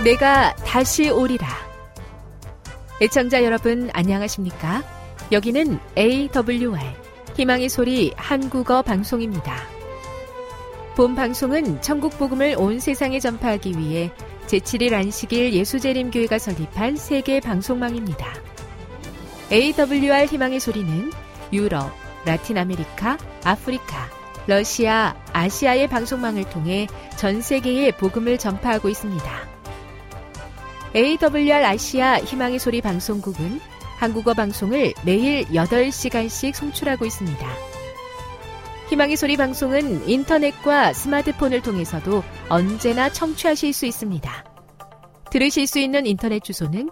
내가 다시 오리라. 애청자 여러분 안녕하십니까? 여기는 AWR 희망의 소리 한국어 방송입니다. 본 방송은 천국 복음을 온 세상에 전파하기 위해 제7일 안식일 예수재림교회가 설립한 세계 방송망입니다. AWR 희망의 소리는 유럽, 라틴 아메리카, 아프리카, 러시아, 아시아의 방송망을 통해 전 세계에 복음을 전파하고 있습니다. AWR 아시아 희망의 소리 방송국은 한국어 방송을 매일 8시간씩 송출하고 있습니다. 희망의 소리 방송은 인터넷과 스마트폰을 통해서도 언제나 청취하실 수 있습니다. 들으실 수 있는 인터넷 주소는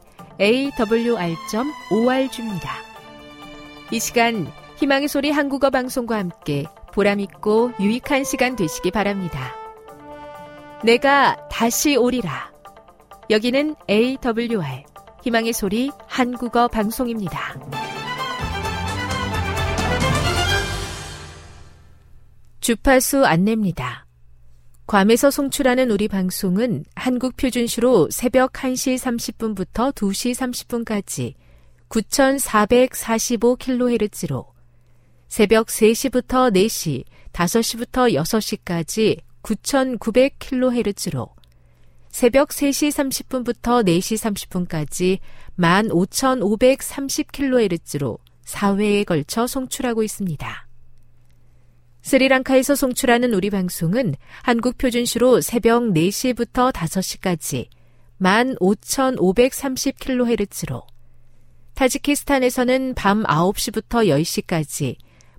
awr.org입니다. 이 시간 희망의 소리 한국어 방송과 함께 보람있고 유익한 시간 되시기 바랍니다. 내가 다시 오리라. 여기는 AWR 희망의 소리 한국어 방송입니다. 주파수 안내입니다. 괌에서 송출하는 우리 방송은 한국 표준시로 새벽 1시 30분부터 2시 30분까지 9445kHz로 새벽 3시부터 4시, 5시부터 6시까지 9900kHz로 새벽 3시 30분부터 4시 30분까지 15530kHz로 4회에 걸쳐 송출하고 있습니다. 스리랑카에서 송출하는 우리 방송은 한국 표준시로 새벽 4시부터 5시까지 15530kHz로 타지키스탄에서는 밤 9시부터 10시까지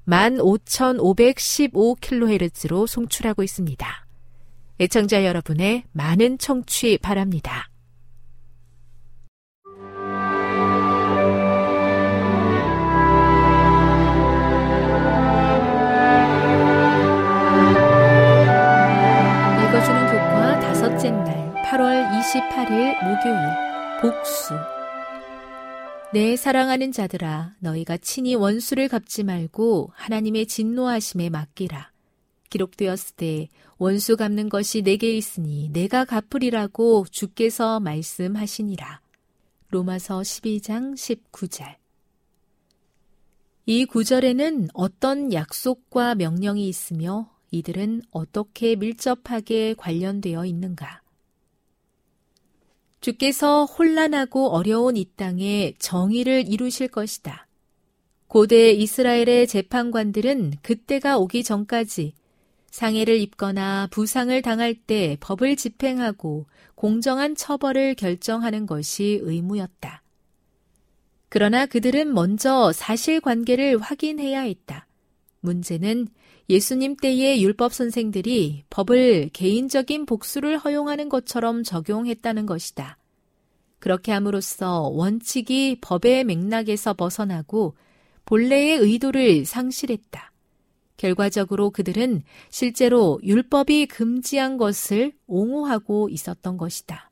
15515kHz로 송출하고 있습니다. 애청자 여러분의 많은 청취 바랍니다. 읽어주는 교과 다섯째 날 8월 28일 목요일 복수. 내 사랑하는 자들아, 너희가 친히 원수를 갚지 말고 하나님의 진노하심에 맡기라. 기록되었을 때 원수 갚는 것이 내게 있으니 내가 갚으리라고 주께서 말씀하시니라. 로마서 12장 19절. 이 구절에는 어떤 약속과 명령이 있으며 이들은 어떻게 밀접하게 관련되어 있는가? 주께서 혼란하고 어려운 이 땅에 정의를 이루실 것이다. 고대 이스라엘의 재판관들은 그때가 오기 전까지 상해를 입거나 부상을 당할 때 법을 집행하고 공정한 처벌을 결정하는 것이 의무였다. 그러나 그들은 먼저 사실관계를 확인해야 했다. 문제는 예수님 때의 율법 선생들이 법을 개인적인 복수를 허용하는 것처럼 적용했다는 것이다. 그렇게 함으로써 원칙이 법의 맥락에서 벗어나고 본래의 의도를 상실했다. 결과적으로 그들은 실제로 율법이 금지한 것을 옹호하고 있었던 것이다.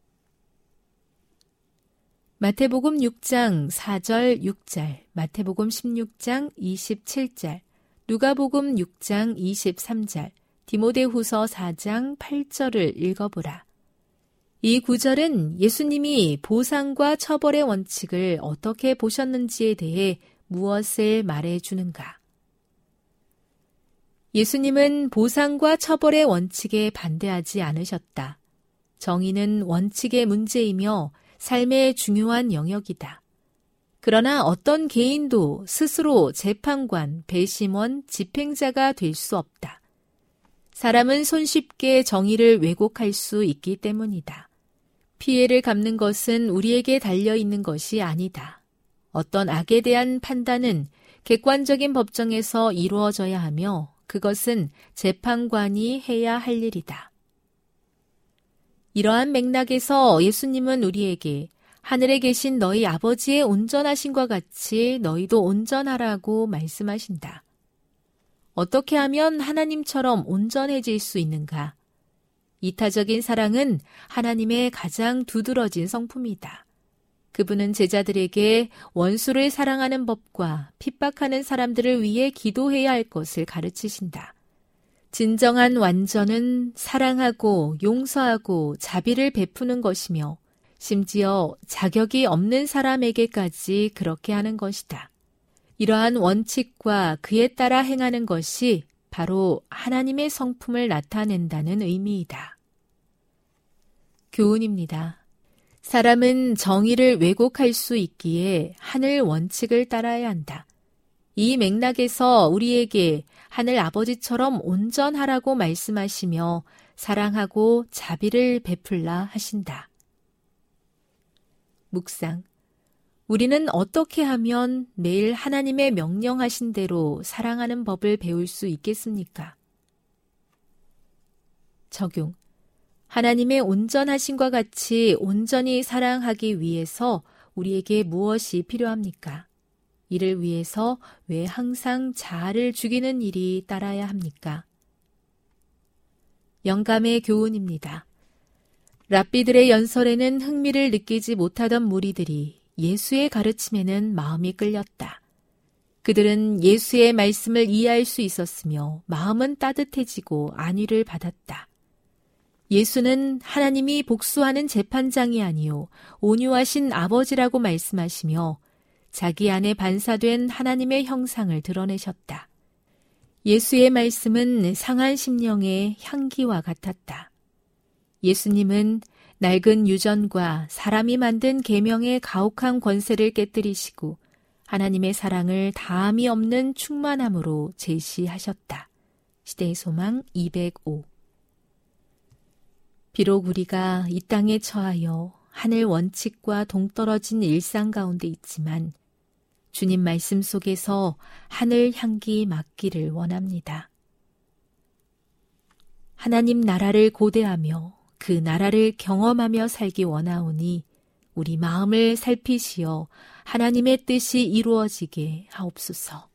마태복음 6장 4절 6절, 마태복음 16장 27절, 누가복음 6장 23절, 디모데후서 4장 8절을 읽어보라. 이 구절은 예수님이 보상과 처벌의 원칙을 어떻게 보셨는지에 대해 무엇을 말해주는가? 예수님은 보상과 처벌의 원칙에 반대하지 않으셨다. 정의는 원칙의 문제이며 삶의 중요한 영역이다. 그러나 어떤 개인도 스스로 재판관, 배심원, 집행자가 될 수 없다. 사람은 손쉽게 정의를 왜곡할 수 있기 때문이다. 피해를 갚는 것은 우리에게 달려있는 것이 아니다. 어떤 악에 대한 판단은 객관적인 법정에서 이루어져야 하며 그것은 재판관이 해야 할 일이다. 이러한 맥락에서 예수님은 우리에게 하늘에 계신 너희 아버지의 온전하심과 같이 너희도 온전하라고 말씀하신다. 어떻게 하면 하나님처럼 온전해질 수 있는가? 이타적인 사랑은 하나님의 가장 두드러진 성품이다. 그분은 제자들에게 원수를 사랑하는 법과 핍박하는 사람들을 위해 기도해야 할 것을 가르치신다. 진정한 완전은 사랑하고 용서하고 자비를 베푸는 것이며 심지어 자격이 없는 사람에게까지 그렇게 하는 것이다. 이러한 원칙과 그에 따라 행하는 것이 바로 하나님의 성품을 나타낸다는 의미이다. 교훈입니다. 사람은 정의를 왜곡할 수 있기에 하늘 원칙을 따라야 한다. 이 맥락에서 우리에게 하늘 아버지처럼 온전하라고 말씀하시며 사랑하고 자비를 베풀라 하신다. 묵상. 우리는 어떻게 하면 매일 하나님의 명령하신 대로 사랑하는 법을 배울 수 있겠습니까? 적용. 하나님의 온전하심과 같이 온전히 사랑하기 위해서 우리에게 무엇이 필요합니까? 이를 위해서 왜 항상 자아를 죽이는 일이 따라야 합니까? 영감의 교훈입니다. 랍비들의 연설에는 흥미를 느끼지 못하던 무리들이 예수의 가르침에는 마음이 끌렸다. 그들은 예수의 말씀을 이해할 수 있었으며 마음은 따뜻해지고 안위를 받았다. 예수는 하나님이 복수하는 재판장이 아니요 온유하신 아버지라고 말씀하시며 자기 안에 반사된 하나님의 형상을 드러내셨다. 예수의 말씀은 상한 심령의 향기와 같았다. 예수님은 낡은 유전과 사람이 만든 계명의 가혹한 권세를 깨뜨리시고 하나님의 사랑을 다함이 없는 충만함으로 제시하셨다. 시대의 소망 205. 비록 우리가 이 땅에 처하여 하늘 원칙과 동떨어진 일상 가운데 있지만 주님 말씀 속에서 하늘 향기 맡기를 원합니다. 하나님 나라를 고대하며 그 나라를 경험하며 살기 원하오니 우리 마음을 살피시어 하나님의 뜻이 이루어지게 하옵소서.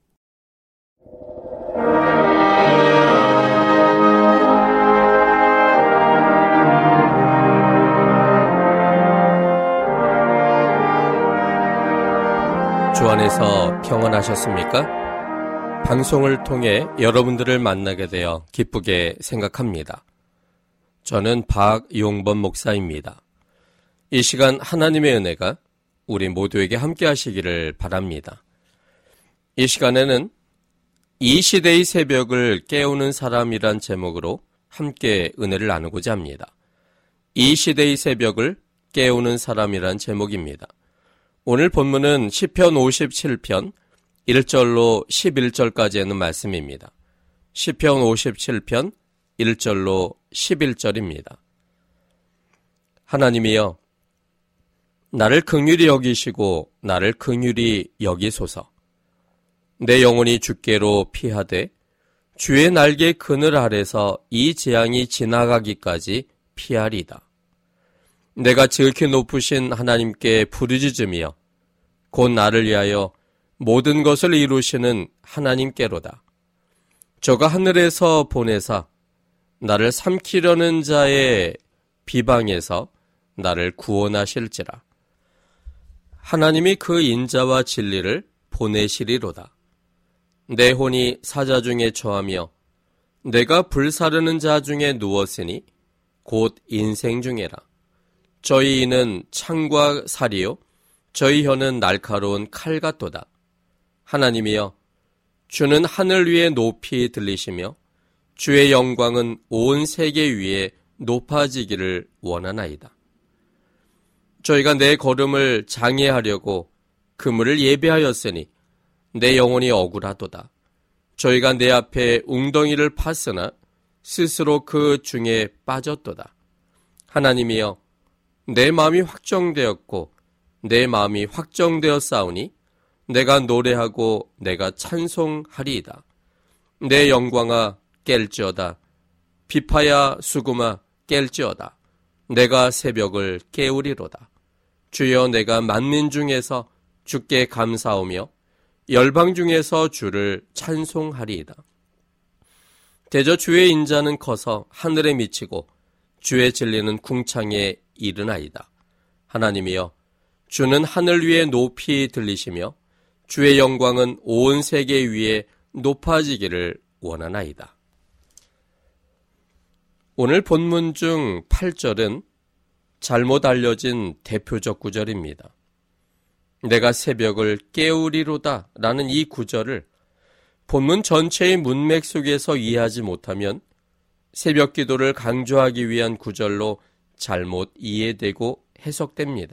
주 안에서 평안하셨습니까? 방송을 통해 여러분들을 만나게 되어 기쁘게 생각합니다. 저는 박용범 목사입니다. 이 시간 하나님의 은혜가 우리 모두에게 함께 하시기를 바랍니다. 이 시간에는 이 시대의 새벽을 깨우는 사람이란 제목으로 함께 은혜를 나누고자 합니다. 이 시대의 새벽을 깨우는 사람이란 제목입니다. 오늘 본문은 시편 57편 1절로 11절까지의 말씀입니다. 시편 57편 1절로 11절입니다. 하나님이여, 나를 긍휼히 여기시고 나를 긍휼히 여기소서. 내 영혼이 주께로 피하되 주의 날개 그늘 아래서 이 재앙이 지나가기까지 피하리이다. 내가 지극히 높으신 하나님께 부르짖으며 곧 나를 위하여 모든 것을 이루시는 하나님께로다. 저가 하늘에서 보내사 나를 삼키려는 자의 비방에서 나를 구원하실지라. 하나님이 그 인자와 진리를 보내시리로다. 내 혼이 사자 중에 처하며 내가 불사르는 자 중에 누웠으니 곧 인생 중에라. 저희 이는 창과 살이요 저희 혀는 날카로운 칼 같도다. 하나님이여, 주는 하늘 위에 높이 들리시며 주의 영광은 온 세계 위에 높아지기를 원하나이다. 저희가 내 걸음을 장애하려고 그물을 예배하였으니 내 영혼이 억울하도다. 저희가 내 앞에 웅덩이를 팠으나 스스로 그 중에 빠졌도다. 하나님이여, 내 마음이 확정되었고 내 마음이 확정되었사오니 내가 노래하고 내가 찬송하리이다. 내 영광아 깰지어다. 비파야 수금아 깰지어다. 내가 새벽을 깨우리로다. 주여, 내가 만민 중에서 주께 감사하며 열방 중에서 주를 찬송하리이다. 대저 주의 인자는 커서 하늘에 미치고 주의 진리는 궁창에 이르나이다. 하나님이여, 주는 하늘 위에 높이 들리시며 주의 영광은 온 세계 위에 높아지기를 원하나이다. 오늘 본문 중 8절은 잘못 알려진 대표적 구절입니다. 내가 새벽을 깨우리로다 라는 이 구절을 본문 전체의 문맥 속에서 이해하지 못하면 새벽 기도를 강조하기 위한 구절로 잘못 이해되고 해석됩니다.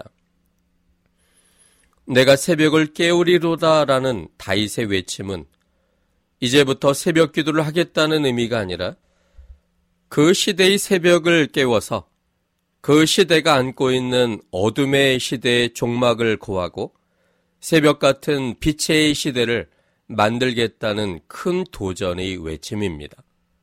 내가 새벽을 깨우리로다 라는 다윗의 외침은 이제부터 새벽 기도를 하겠다는 의미가 아니라 그 시대의 새벽을 깨워서 그 시대가 안고 있는 어둠의 시대의 종막을 고하고 새벽 같은 빛의 시대를 만들겠다는 큰 도전의 외침입니다.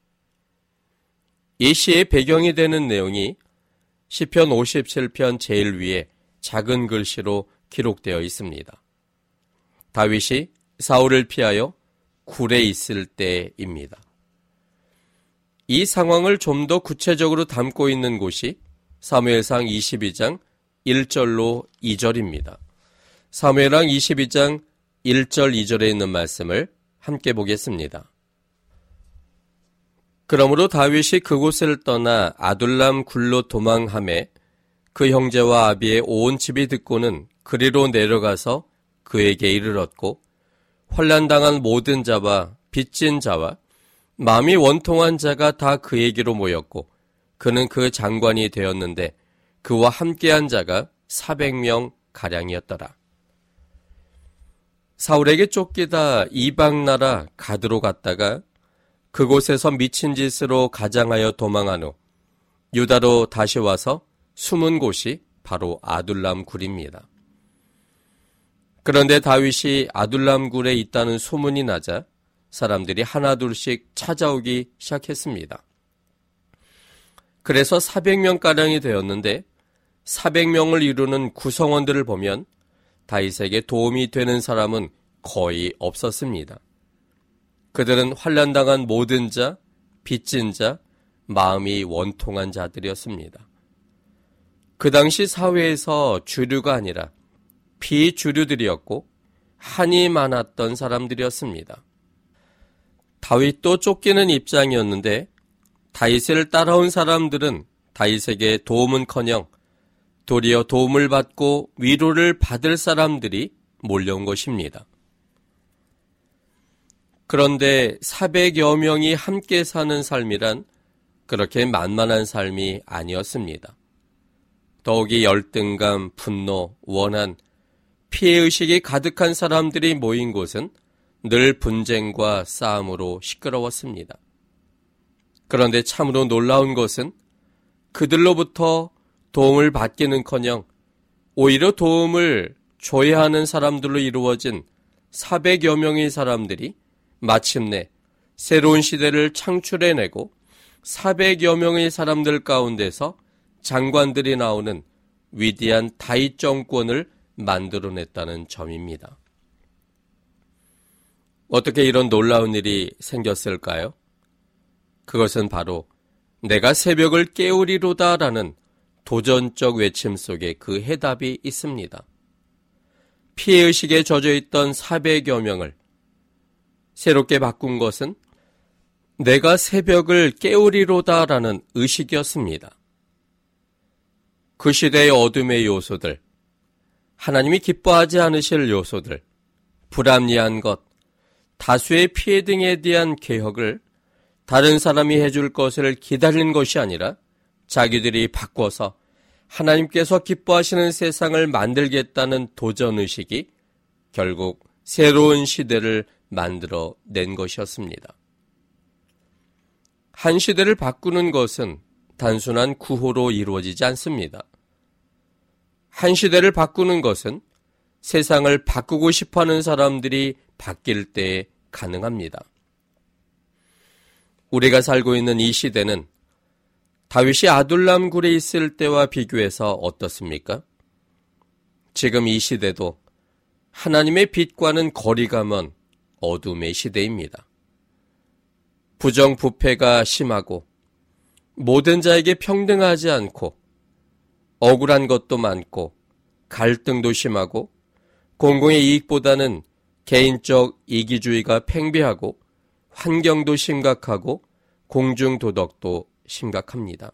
이 시의 배경이 되는 내용이 시편 57편 제일 위에 작은 글씨로 기록되어 있습니다. 다윗이 사울을 피하여 굴에 있을 때입니다. 이 상황을 좀 더 구체적으로 담고 있는 곳이 사무엘상 22장 1절로 2절입니다. 사무엘상 22장 1절 2절에 있는 말씀을 함께 보겠습니다. 그러므로 다윗이 그곳을 떠나 아둘람 굴로 도망하매 그 형제와 아비의 온 집이 듣고는 그리로 내려가서 그에게 이르렀고 환난당한 모든 자와 빚진 자와 마음이 원통한 자가 다 그에게로 모였고 그는 그 장관이 되었는데 그와 함께한 자가 400명 가량이었더라. 사울에게 쫓기다 이방 나라 가드로 갔다가 그곳에서 미친 짓으로 가장하여 도망한 후 유다로 다시 와서 숨은 곳이 바로 아둘람 굴입니다. 그런데 다윗이 아둘람 굴에 있다는 소문이 나자 사람들이 하나둘씩 찾아오기 시작했습니다. 그래서 400명가량이 되었는데 400명을 이루는 구성원들을 보면 다윗에게 도움이 되는 사람은 거의 없었습니다. 그들은 환난당한 모든 자, 빚진 자, 마음이 원통한 자들이었습니다. 그 당시 사회에서 주류가 아니라 비주류들이었고 한이 많았던 사람들이었습니다. 다윗도 쫓기는 입장이었는데 다윗을 따라온 사람들은 다윗에게 도움은커녕 도리어 도움을 받고 위로를 받을 사람들이 몰려온 것입니다. 그런데 400여 명이 함께 사는 삶이란 그렇게 만만한 삶이 아니었습니다. 더욱이 열등감, 분노, 원한, 피해의식이 가득한 사람들이 모인 곳은 늘 분쟁과 싸움으로 시끄러웠습니다. 그런데 참으로 놀라운 것은 그들로부터 도움을 받기는커녕 오히려 도움을 줘야 하는 사람들로 이루어진 400여 명의 사람들이 마침내 새로운 시대를 창출해내고 400여 명의 사람들 가운데서 장관들이 나오는 위대한 다윗 정권을 만들어냈다는 점입니다. 어떻게 이런 놀라운 일이 생겼을까요? 그것은 바로 내가 새벽을 깨우리로다라는 도전적 외침 속에 그 해답이 있습니다. 피해의식에 젖어있던 400여 명을 새롭게 바꾼 것은 내가 새벽을 깨우리로다라는 의식이었습니다. 그 시대의 어둠의 요소들, 하나님이 기뻐하지 않으실 요소들, 불합리한 것, 다수의 피해 등에 대한 개혁을 다른 사람이 해줄 것을 기다리는 것이 아니라 자기들이 바꿔서 하나님께서 기뻐하시는 세상을 만들겠다는 도전의식이 결국 새로운 시대를 만들어낸 것이었습니다. 한 시대를 바꾸는 것은 단순한 구호로 이루어지지 않습니다. 한 시대를 바꾸는 것은 세상을 바꾸고 싶어하는 사람들이 바뀔 때 가능합니다. 우리가 살고 있는 이 시대는 다윗이 아둘람 굴에 있을 때와 비교해서 어떻습니까? 지금 이 시대도 하나님의 빛과는 거리가 먼 어둠의 시대입니다. 부정부패가 심하고 모든 자에게 평등하지 않고 억울한 것도 많고 갈등도 심하고 공공의 이익보다는 개인적 이기주의가 팽배하고 환경도 심각하고 공중도덕도 심각합니다.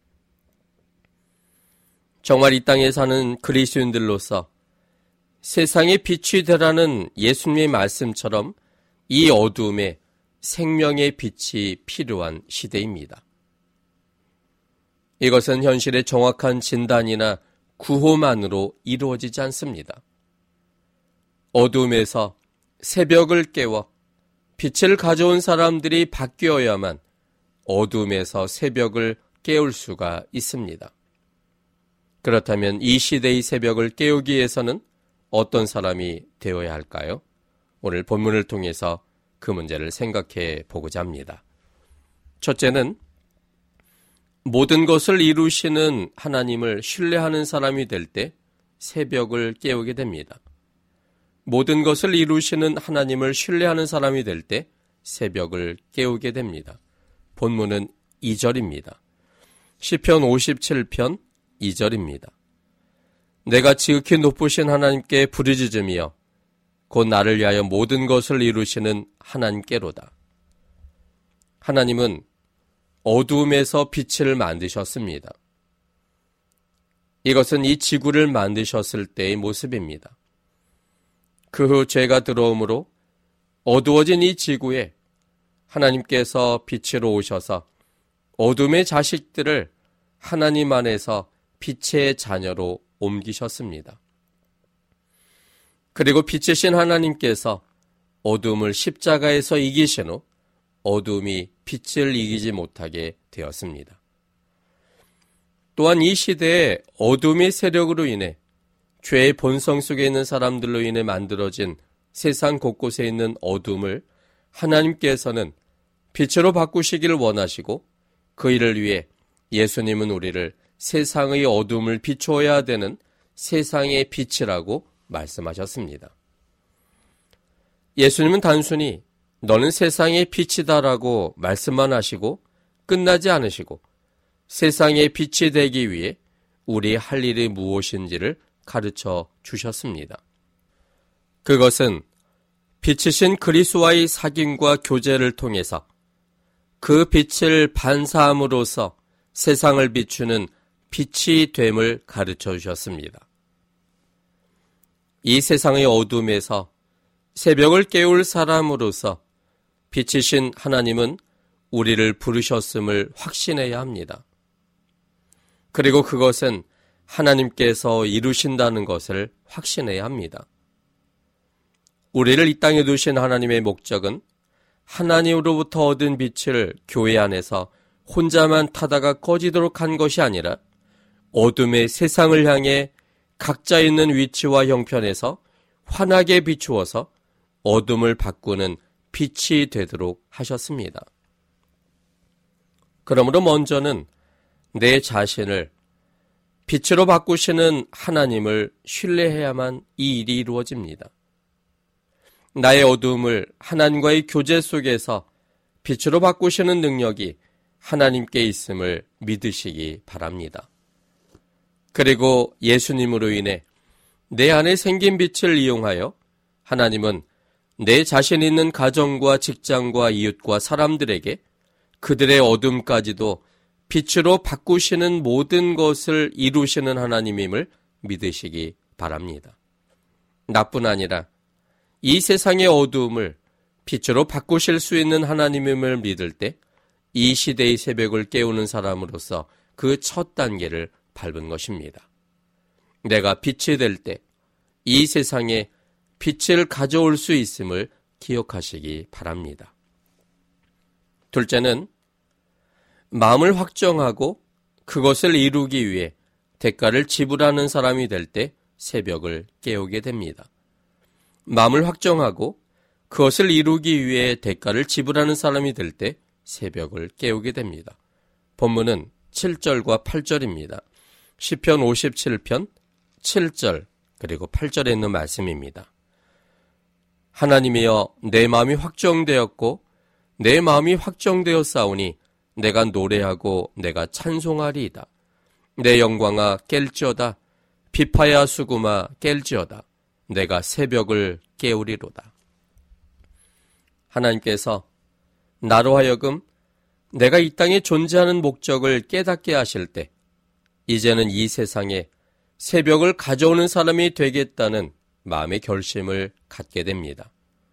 정말 이 땅에 사는 그리스도인들로서 세상의 빛이 되라는 예수님의 말씀처럼 이 어두움에 생명의 빛이 필요한 시대입니다. 이것은 현실의 정확한 진단이나 구호만으로 이루어지지 않습니다. 어두움에서 새벽을 깨워 빛을 가져온 사람들이 바뀌어야만 어두움에서 새벽을 깨울 수가 있습니다. 그렇다면 이 시대의 새벽을 깨우기 위해서는 어떤 사람이 되어야 할까요? 오늘 본문을 통해서 그 문제를 생각해 보고자 합니다. 첫째는 모든 것을 이루시는 하나님을 신뢰하는 사람이 될 때 새벽을 깨우게 됩니다. 모든 것을 이루시는 하나님을 신뢰하는 사람이 될 때 새벽을 깨우게 됩니다. 본문은 2절입니다. 시편 57편 2절입니다. 내가 지극히 높으신 하나님께 부르짖으며 곧 나를 위하여 모든 것을 이루시는 하나님께로다. 하나님은 어두움에서 빛을 만드셨습니다. 이것은 이 지구를 만드셨을 때의 모습입니다. 그 후 죄가 들어오므로 어두워진 이 지구에 하나님께서 빛으로 오셔서 어둠의 자식들을 하나님 안에서 빛의 자녀로 옮기셨습니다. 그리고 빛이신 하나님께서 어둠을 십자가에서 이기신 후 어둠이 빛을 이기지 못하게 되었습니다. 또한 이 시대에 어둠의 세력으로 인해 죄의 본성 속에 있는 사람들로 인해 만들어진 세상 곳곳에 있는 어둠을 하나님께서는 빛으로 바꾸시기를 원하시고 그 일을 위해 예수님은 우리를 세상의 어둠을 비추어야 되는 세상의 빛이라고 말씀하셨습니다. 예수님은 단순히 너는 세상의 빛이다라고 말씀만 하시고 끝나지 않으시고 세상의 빛이 되기 위해 우리의 할 일이 무엇인지를 가르쳐 주셨습니다. 그것은 빛이신 그리스도와의 사귐과 교제를 통해서 그 빛을 반사함으로써 세상을 비추는 빛이 됨을 가르쳐 주셨습니다. 이 세상의 어둠에서 새벽을 깨울 사람으로서 빛이신 하나님은 우리를 부르셨음을 확신해야 합니다. 그리고 그것은 하나님께서 이루신다는 것을 확신해야 합니다. 우리를 이 땅에 두신 하나님의 목적은 하나님으로부터 얻은 빛을 교회 안에서 혼자만 타다가 꺼지도록 한 것이 아니라 어둠의 세상을 향해 각자 있는 위치와 형편에서 환하게 비추어서 어둠을 바꾸는 빛이 되도록 하셨습니다. 그러므로 먼저는 내 자신을 빛으로 바꾸시는 하나님을 신뢰해야만 이 일이 이루어집니다. 나의 어두움을 하나님과의 교제 속에서 빛으로 바꾸시는 능력이 하나님께 있음을 믿으시기 바랍니다. 그리고 예수님으로 인해 내 안에 생긴 빛을 이용하여 하나님은 내 자신 있는 가정과 직장과 이웃과 사람들에게 그들의 어둠까지도 빛으로 바꾸시는 모든 것을 이루시는 하나님임을 믿으시기 바랍니다. 나뿐 아니라 이 세상의 어두움을 빛으로 바꾸실 수 있는 하나님임을 믿을 때 이 시대의 새벽을 깨우는 사람으로서 그 첫 단계를 밟은 것입니다. 내가 빛이 될 때 이 세상에 빛을 가져올 수 있음을 기억하시기 바랍니다. 둘째는 마음을 확정하고 그것을 이루기 위해 대가를 지불하는 사람이 될 때 새벽을 깨우게 됩니다. 마음을 확정하고 그것을 이루기 위해 대가를 지불하는 사람이 될 때 새벽을 깨우게 됩니다. 본문은 7절과 8절입니다. 시편 57편 7절 그리고 8절에 있는 말씀입니다. 하나님이여 내 마음이 확정되었고 내 마음이 확정되었사오니 내가 노래하고 내가 찬송하리이다. 내 영광아 깰지어다. 비파야 수구마 깰지어다. 내가 새벽을 깨우리로다. 하나님께서 나로 하여금 내가 이 땅에 존재하는 목적을 깨닫게 하실 때 이제는 이 세상에 새벽을 가져오는 사람이 되겠다는 마음의 결심을 갖게 됩니다.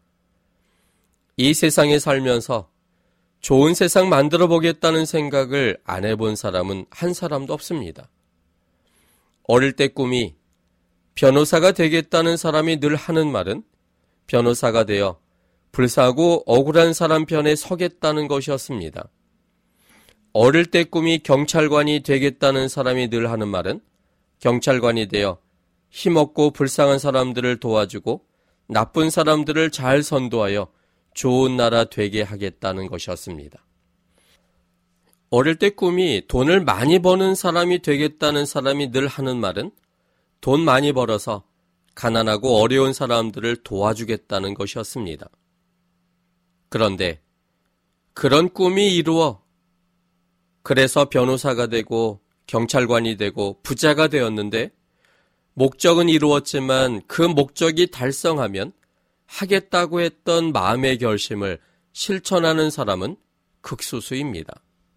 이 세상에 살면서 좋은 세상 만들어 보겠다는 생각을 안 해본 사람은 한 사람도 없습니다. 어릴 때 꿈이 변호사가 되겠다는 사람이 늘 하는 말은 변호사가 되어 불사하고 억울한 사람 편에 서겠다는 것이었습니다. 어릴 때 꿈이 경찰관이 되겠다는 사람이 늘 하는 말은 경찰관이 되어 힘없고 불쌍한 사람들을 도와주고 나쁜 사람들을 잘 선도하여 좋은 나라 되게 하겠다는 것이었습니다. 어릴 때 꿈이 돈을 많이 버는 사람이 되겠다는 사람이 늘 하는 말은 돈 많이 벌어서 가난하고 어려운 사람들을 도와주겠다는 것이었습니다. 그런데 그런 꿈이 이루어 그래서 변호사가 되고 경찰관이 되고 부자가 되었는데 목적은 이루었지만 그 목적이 달성하면 하겠다고 했던 마음의 결심을 실천하는 사람은 극소수입니다.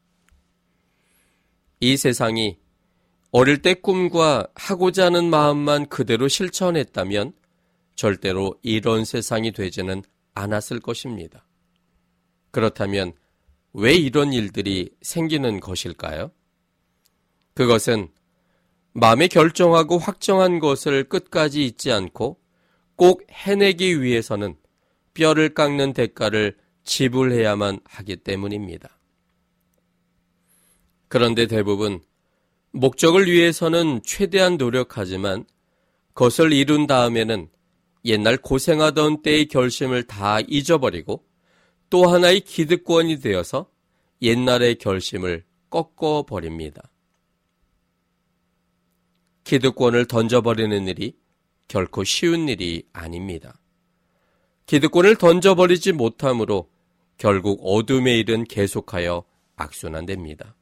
이 세상이 어릴 때 꿈과 하고자 하는 마음만 그대로 실천했다면 절대로 이런 세상이 되지는 않았을 것입니다. 그렇다면 왜 이런 일들이 생기는 것일까요? 그것은 마음에 결정하고 확정한 것을 끝까지 잊지 않고 꼭 해내기 위해서는 뼈를 깎는 대가를 지불해야만 하기 때문입니다. 그런데 대부분 목적을 위해서는 최대한 노력하지만 그것을 이룬 다음에는 옛날 고생하던 때의 결심을 다 잊어버리고 또 하나의 기득권이 되어서 옛날의 결심을 꺾어버립니다. 기득권을 던져버리는 일이 결코 쉬운 일이 아닙니다. 기득권을 던져버리지 못함으로 결국 어둠의 일은 계속하여 악순환됩니다.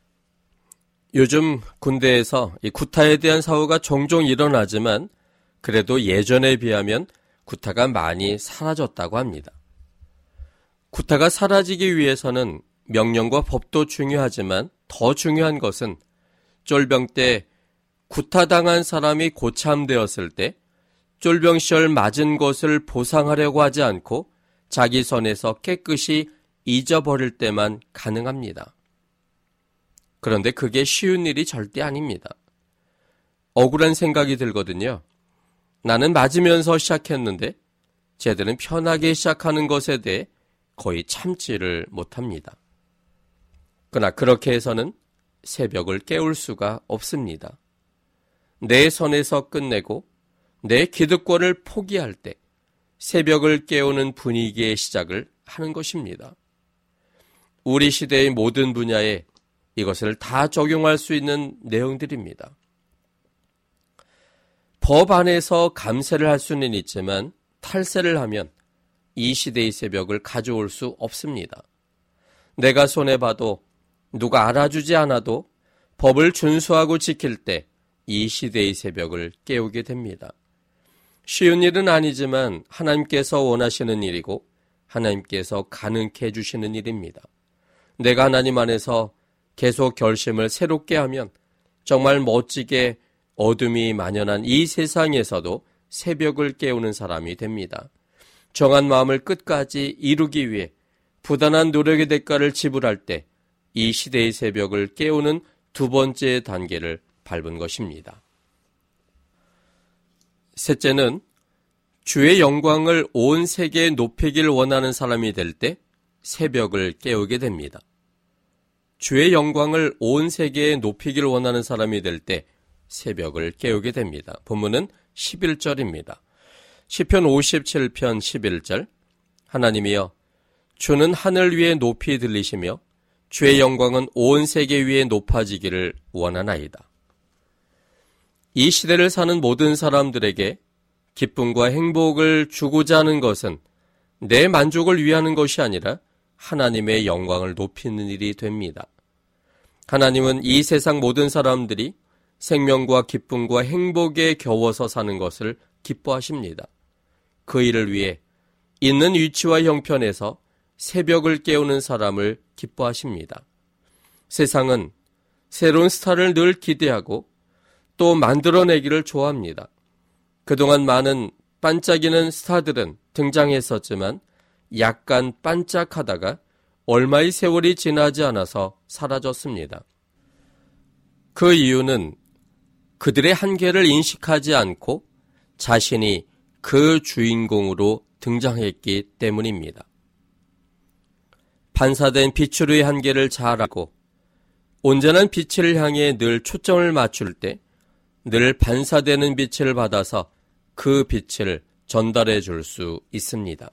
요즘 군대에서 이 구타에 대한 사고가 종종 일어나지만 그래도 예전에 비하면 구타가 많이 사라졌다고 합니다. 구타가 사라지기 위해서는 명령과 법도 중요하지만 더 중요한 것은 쫄병 때 구타당한 사람이 고참되었을 때 쫄병 시절 맞은 것을 보상하려고 하지 않고 자기 선에서 깨끗이 잊어버릴 때만 가능합니다. 그런데 그게 쉬운 일이 절대 아닙니다. 억울한 생각이 들거든요. 나는 맞으면서 시작했는데 쟤들은 편하게 시작하는 것에 대해 거의 참지를 못합니다. 그러나 그렇게 해서는 새벽을 깨울 수가 없습니다. 내 선에서 끝내고 내 기득권을 포기할 때 새벽을 깨우는 분위기의 시작을 하는 것입니다. 우리 시대의 모든 분야에 이것을 다 적용할 수 있는 내용들입니다. 법 안에서 감세를 할 수는 있지만 탈세를 하면 이 시대의 새벽을 가져올 수 없습니다. 내가 손해봐도 누가 알아주지 않아도 법을 준수하고 지킬 때 이 시대의 새벽을 깨우게 됩니다. 쉬운 일은 아니지만 하나님께서 원하시는 일이고 하나님께서 가능케 해주시는 일입니다. 내가 하나님 안에서 계속 결심을 새롭게 하면 정말 멋지게 어둠이 만연한 이 세상에서도 새벽을 깨우는 사람이 됩니다. 정한 마음을 끝까지 이루기 위해 부단한 노력의 대가를 지불할 때 이 시대의 새벽을 깨우는 두 번째 단계를 밟은 것입니다. 셋째는 주의 영광을 온 세계에 높이길 원하는 사람이 될 때 새벽을 깨우게 됩니다. 주의 영광을 온 세계에 높이길 원하는 사람이 될 때 새벽을 깨우게 됩니다. 본문은 11절입니다. 시편 57편 11절 하나님이여 주는 하늘 위에 높이 들리시며 주의 영광은 온 세계 위에 높아지기를 원하나이다. 이 시대를 사는 모든 사람들에게 기쁨과 행복을 주고자 하는 것은 내 만족을 위하는 것이 아니라 하나님의 영광을 높이는 일이 됩니다. 하나님은 이 세상 모든 사람들이 생명과 기쁨과 행복에 겨워서 사는 것을 기뻐하십니다. 그 일을 위해 있는 위치와 형편에서 새벽을 깨우는 사람을 기뻐하십니다. 세상은 새로운 스타를 늘 기대하고 또 만들어내기를 좋아합니다. 그동안 많은 반짝이는 스타들은 등장했었지만 약간 반짝하다가 얼마의 세월이 지나지 않아서 사라졌습니다. 그 이유는 그들의 한계를 인식하지 않고 자신이 그 주인공으로 등장했기 때문입니다. 반사된 빛으로의 한계를 잘 알고 온전한 빛을 향해 늘 초점을 맞출 때 늘 반사되는 빛을 받아서 그 빛을 전달해 줄 수 있습니다.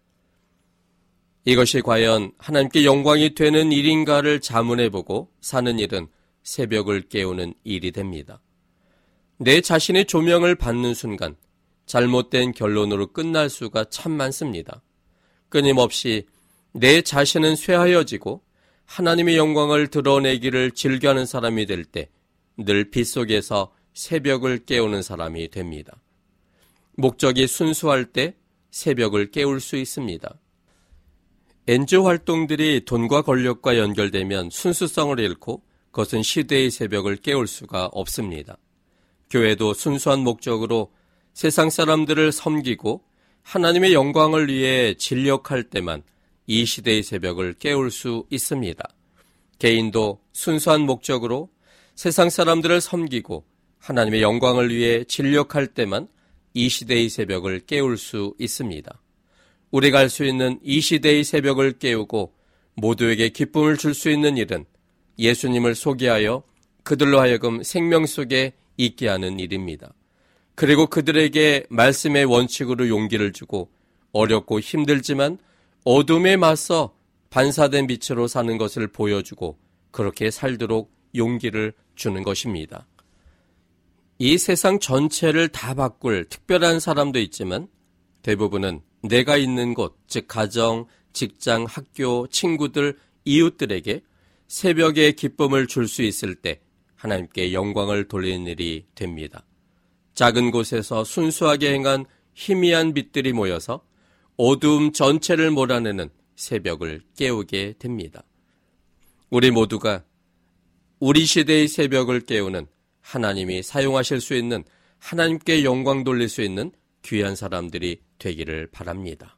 이것이 과연 하나님께 영광이 되는 일인가를 자문해보고 사는 일은 새벽을 깨우는 일이 됩니다. 내 자신의 조명을 받는 순간 잘못된 결론으로 끝날 수가 참 많습니다. 끊임없이 내 자신은 쇠하여지고 하나님의 영광을 드러내기를 즐겨하는 사람이 될 때 늘 빛 속에서 새벽을 깨우는 사람이 됩니다. 목적이 순수할 때 새벽을 깨울 수 있습니다. NGO 활동들이 돈과 권력과 연결되면 순수성을 잃고 그것은 시대의 새벽을 깨울 수가 없습니다. 교회도 순수한 목적으로 세상 사람들을 섬기고 하나님의 영광을 위해 진력할 때만 이 시대의 새벽을 깨울 수 있습니다. 개인도 순수한 목적으로 세상 사람들을 섬기고 하나님의 영광을 위해 진력할 때만 이 시대의 새벽을 깨울 수 있습니다. 우리가 할 수 있는 이 시대의 새벽을 깨우고 모두에게 기쁨을 줄 수 있는 일은 예수님을 소개하여 그들로 하여금 생명 속에 있게 하는 일입니다. 그리고 그들에게 말씀의 원칙으로 용기를 주고 어렵고 힘들지만 어둠에 맞서 반사된 빛으로 사는 것을 보여주고 그렇게 살도록 용기를 주는 것입니다. 이 세상 전체를 다 바꿀 특별한 사람도 있지만 대부분은 내가 있는 곳, 즉 가정, 직장, 학교, 친구들, 이웃들에게 새벽의 기쁨을 줄 수 있을 때 하나님께 영광을 돌리는 일이 됩니다. 작은 곳에서 순수하게 행한 희미한 빛들이 모여서 어두움 전체를 몰아내는 새벽을 깨우게 됩니다. 우리 모두가 우리 시대의 새벽을 깨우는 하나님이 사용하실 수 있는 하나님께 영광 돌릴 수 있는 귀한 사람들이 되기를 바랍니다.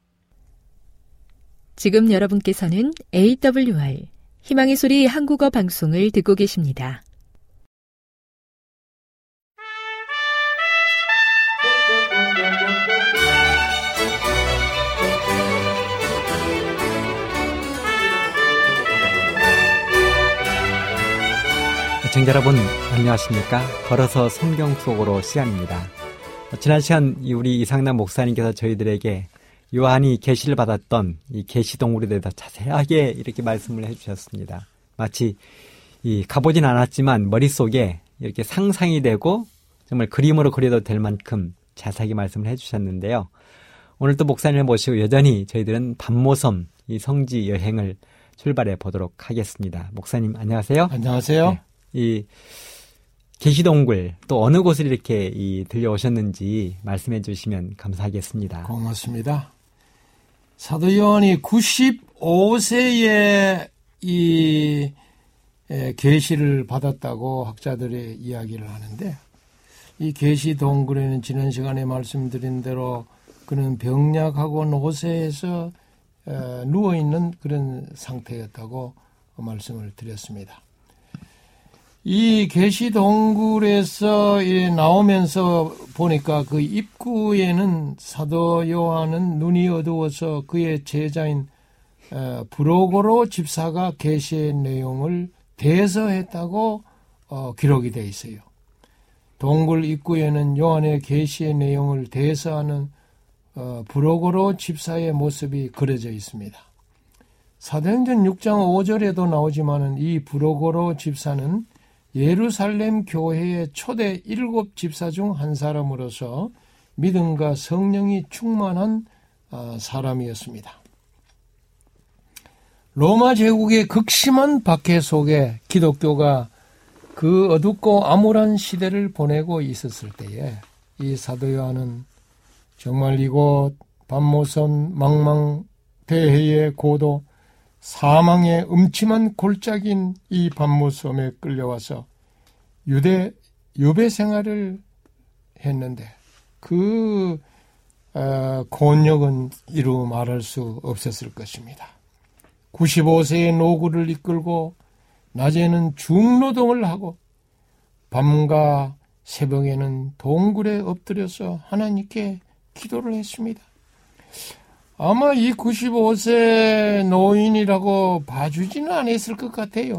지금 여러분께서는 AWR 희망의 소리 한국어 방송을 듣고 계십니다. 시청자 여러분 안녕하십니까? 걸어서 성경 속으로 시간입니다. 지난 시간 우리 이상남 목사님께서 저희들에게 요한이 계시를 받았던 이 계시 동굴에 대해서 자세하게 이렇게 말씀을 해주셨습니다. 마치 가보진 않았지만 머릿속에 이렇게 상상이 되고 정말 그림으로 그려도 될 만큼 자세하게 말씀을 해주셨는데요. 오늘 또 목사님을 모시고 여전히 저희들은 밤모섬 이 성지 여행을 출발해 보도록 하겠습니다. 목사님 안녕하세요. 안녕하세요. 네. 이 계시동굴 또 어느 곳을 이렇게 들려오셨는지 말씀해 주시면 감사하겠습니다. 고맙습니다. 사도 요한이 95세에 이 계시를 받았다고 학자들의 이야기를 하는데 이 계시동굴에는 지난 시간에 말씀드린 대로 그는 병약하고 노쇠해서 누워있는 그런 상태였다고 말씀을 드렸습니다. 이 계시동굴에서 나오면서 보니까 그 입구에는 사도 요한은 눈이 어두워서 그의 제자인 브로고로 집사가 계시의 내용을 대서했다고 기록이 되어 있어요. 동굴 입구에는 요한의 계시의 내용을 대서하는 브로고로 집사의 모습이 그려져 있습니다. 사도행전 6장 5절에도 나오지만 이 브로고로 집사는 예루살렘 교회의 초대 7 집사 중 한 사람으로서 믿음과 성령이 충만한 사람이었습니다. 로마 제국의 극심한 박해 속에 기독교가 그 어둡고 암울한 시대를 보내고 있었을 때에 이 사도 요한은 정말 이곳 밤모섬 망망 대해의 고도, 사망의 음침한 골짜기인 이 반모섬에 끌려와서 유대 유배 생활을 했는데 그 곤욕은 이루 말할 수 없었을 것입니다. 95세의 노구를 이끌고 낮에는 중노동을 하고 밤과 새벽에는 동굴에 엎드려서 하나님께 기도를 했습니다. 아마 이 95세 노인이라고 봐주지는 않았을 것 같아요.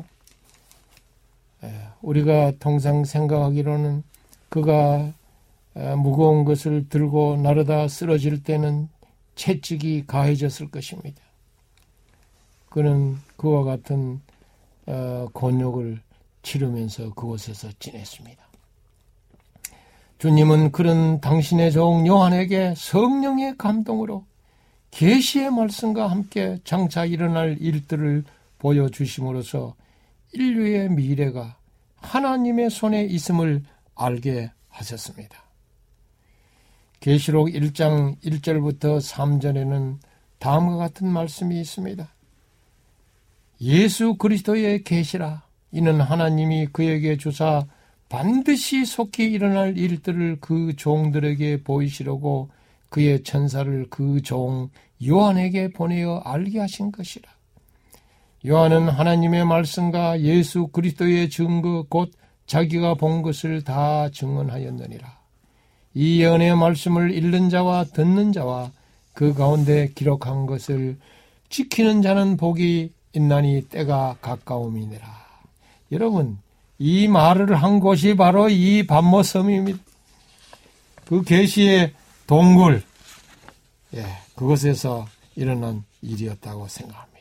우리가 통상 생각하기로는 그가 무거운 것을 들고 나르다 쓰러질 때는 채찍이 가해졌을 것입니다. 그는 그와 같은 곤욕을 치르면서 그곳에서 지냈습니다. 주님은 그런 당신의 종 요한에게 성령의 감동으로 계시의 말씀과 함께 장차 일어날 일들을 보여주심으로써 인류의 미래가 하나님의 손에 있음을 알게 하셨습니다. 계시록 1장 1절부터 3절에는 다음과 같은 말씀이 있습니다. 예수 그리스도의 계시라. 이는 하나님이 그에게 주사 반드시 속히 일어날 일들을 그 종들에게 보이시려고 그의 천사를 그 종 요한에게 보내어 알게 하신 것이라. 요한은 하나님의 말씀과 예수 그리스도의 증거 곧 자기가 본 것을 다 증언하였느니라. 이 예언의 말씀을 읽는 자와 듣는 자와 그 가운데 기록한 것을 지키는 자는 복이 있나니 때가 가까움이니라. 여러분, 이 말을 한 곳이 바로 이 반모섬입니다. 그 계시의 동굴, 그곳에서 일어난 일이었다고 생각합니다.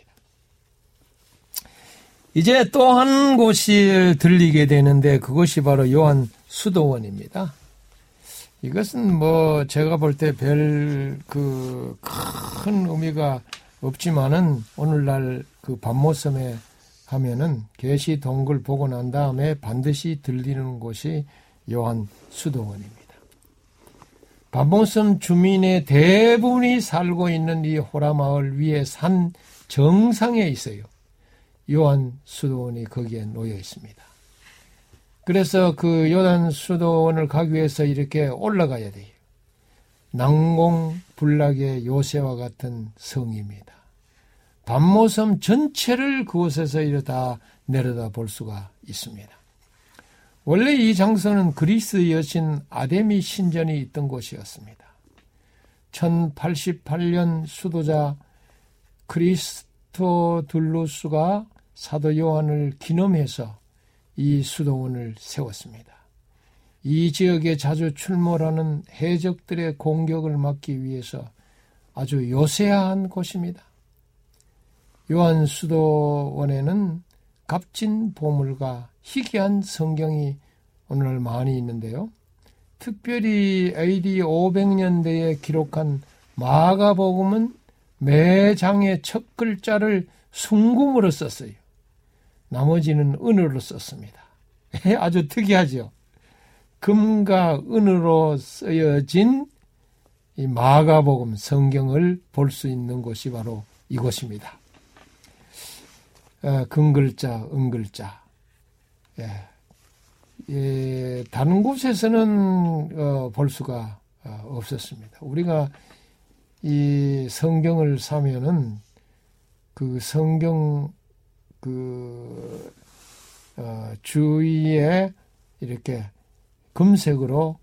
이제 또 한 곳을 들리게 되는데 그것이 바로 요한 수도원입니다. 이것은 제가 볼 때 별 큰 의미가 없지만은 오늘날 그 반모섬에 가면은 계시 동굴 보고 난 다음에 반드시 들리는 곳이 요한 수도원입니다. 반모섬 주민의 대부분이 살고 있는 이 호라마을 위에 산 정상에 있어요. 요한 수도원이 거기에 놓여 있습니다. 그래서 그 요한 수도원을 가기 위해서 이렇게 올라가야 돼요. 난공불락의 요새와 같은 성입니다. 반모섬 전체를 그곳에서 이렇다 내려다 볼 수가 있습니다. 원래 이 장소는 그리스 여신 아데미 신전이 있던 곳이었습니다. 1088년 수도자 크리스토둘루스가 사도 요한을 기념해서 이 수도원을 세웠습니다. 이 지역에 자주 출몰하는 해적들의 공격을 막기 위해서 아주 요새한 곳입니다. 요한 수도원에는 값진 보물과 희귀한 성경이 오늘날 많이 있는데요. 특별히 AD 500년대에 기록한 마가복음은 매 장의 첫 글자를 순금으로 썼어요. 나머지는 은으로 썼습니다. 아주 특이하죠. 금과 은으로 쓰여진 이 마가복음 성경을 볼 수 있는 곳이 바로 이곳입니다. 금글자, 은글자. 다른 곳에서는 볼 수가 없었습니다. 우리가 이 성경을 사면은 그 성경 주위에 이렇게 금색으로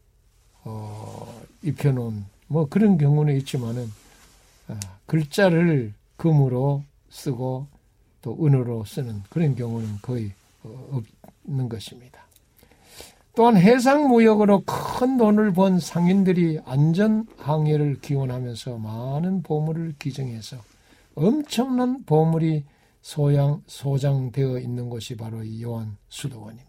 입혀놓은 그런 경우는 있지만은 글자를 금으로 쓰고 또 은으로 쓰는 그런 경우는 거의 없는 것입니다. 또한 해상무역으로 큰 돈을 번 상인들이 안전항해를 기원하면서 많은 보물을 기증해서 엄청난 보물이 소장되어 있는 곳이 바로 이 요한 수도원입니다.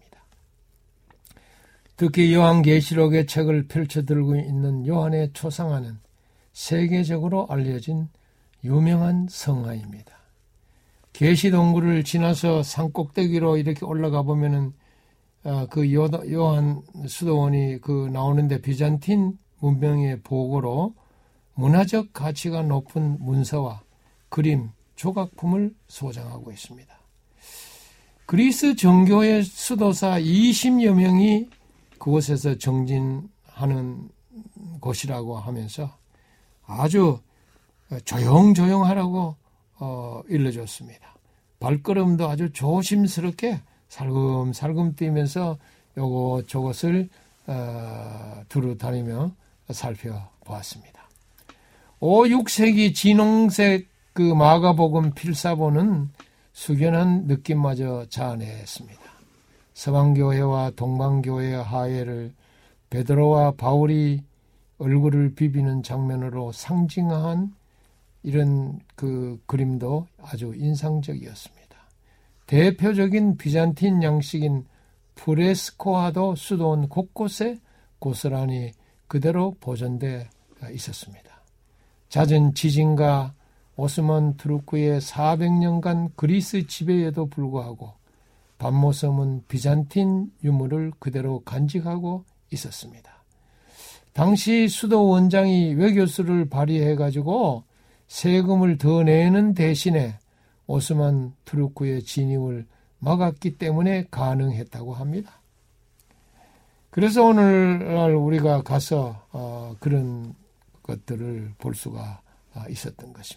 특히 요한계시록의 책을 펼쳐들고 있는 요한의 초상화는 세계적으로 알려진 유명한 성화입니다. 계시동굴을 지나서 산꼭대기로 이렇게 올라가 보면은 그 요한 수도원이 나오는데 비잔틴 문명의 보고로 문화적 가치가 높은 문서와 그림, 조각품을 소장하고 있습니다. 그리스 정교의 수도사 20여 명이 그곳에서 정진하는 곳이라고 하면서 아주 조용조용하라고 일러줬습니다. 발걸음도 아주 조심스럽게 살금살금 뛰면서 저것을 두루 다니며 살펴보았습니다. 5, 6세기 진홍색 그 마가복음 필사본은 숙연한 느낌마저 자아냈습니다. 서방교회와 동방교회의 화해를 베드로와 바울이 얼굴을 비비는 장면으로 상징한 이런 그 그림도 아주 인상적이었습니다. 대표적인 비잔틴 양식인 프레스코화도 수도원 곳곳에 고스란히 그대로 보존되어 있었습니다. 잦은 지진과 오스만 투르크의 400년간 그리스 지배에도 불구하고 반모섬은 비잔틴 유물을 그대로 간직하고 있었습니다. 당시 수도 원장이 외교수를 발휘해가지고 세금을 더 내는 대신에 오스만 투르크의 진입을 막았기 때문에 가능했다고 합니다. 그래서 오늘날 우리가 가서 그런 것들을 볼 수가 있었던 것입니다.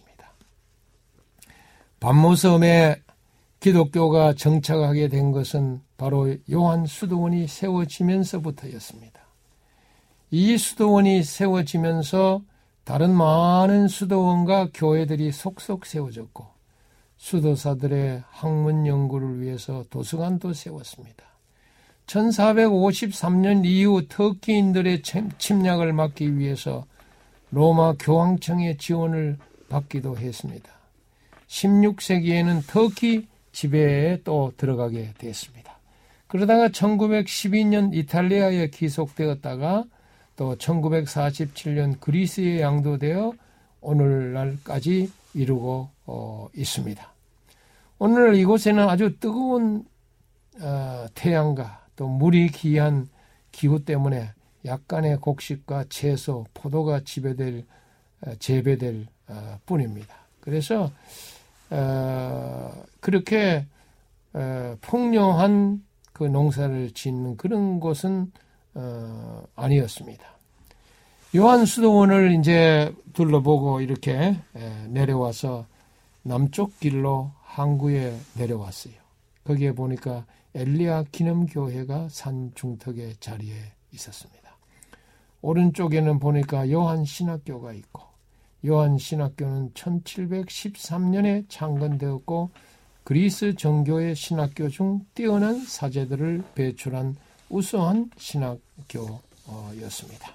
반모섬에 기독교가 정착하게 된 것은 바로 요한 수도원이 세워지면서부터였습니다. 이 수도원이 세워지면서 다른 많은 수도원과 교회들이 속속 세워졌고 수도사들의 학문 연구를 위해서 도서관도 세웠습니다. 1453년 이후 터키인들의 침략을 막기 위해서 로마 교황청의 지원을 받기도 했습니다. 16세기에는 터키 지배에 또 들어가게 됐습니다. 그러다가 1912년 이탈리아에 귀속되었다가 또 1947년 그리스에 양도되어 오늘날까지 이루고 있습니다. 오늘 이곳에는 아주 뜨거운 태양과 또 물이 귀한 기후 때문에 약간의 곡식과 채소, 포도가 재배될 뿐입니다. 그래서 그렇게 풍요한 그 농사를 짓는 그런 곳은 아니었습니다. 요한 수도원을 이제 둘러보고 이렇게 내려와서 남쪽 길로 항구에 내려왔어요. 거기에 보니까 엘리야 기념교회가 산 중턱에 자리에 있었습니다. 오른쪽에는 보니까 요한 신학교가 있고 요한 신학교는 1713년에 창건되었고 그리스 정교의 신학교 중 뛰어난 사제들을 배출한 우수한 신학교였습니다.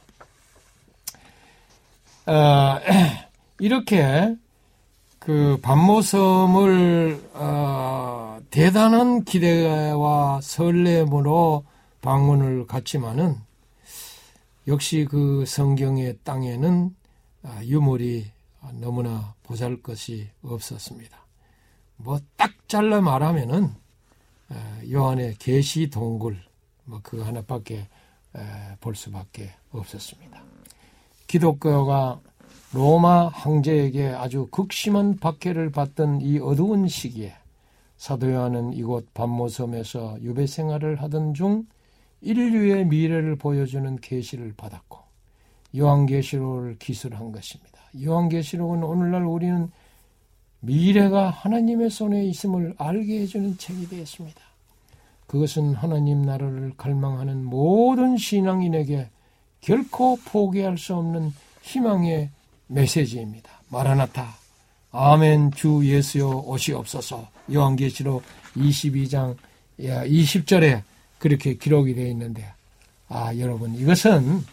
이렇게 그 반모섬을 대단한 기대와 설렘으로 방문을 갔지만은 역시 그 성경의 땅에는 유물이 너무나 보잘것이 없었습니다. 뭐 딱 잘라 말하면은 요한의 계시 동굴 그거 하나밖에 볼 수밖에 없었습니다. 기독교가 로마 황제에게 아주 극심한 박해를 받던 이 어두운 시기에 사도 요한은 이곳 반모섬에서 유배 생활을 하던 중 인류의 미래를 보여주는 계시를 받았고 요한계시록을 기술한 것입니다. 요한계시록은 오늘날 우리는 미래가 하나님의 손에 있음을 알게 해주는 책이 되었습니다. 그것은 하나님 나라를 갈망하는 모든 신앙인에게 결코 포기할 수 없는 희망의 메시지입니다. 마라나타, 아멘 주 예수여 오시옵소서. 요한계시록 22장 20절에 그렇게 기록이 되어 있는데 여러분 이것은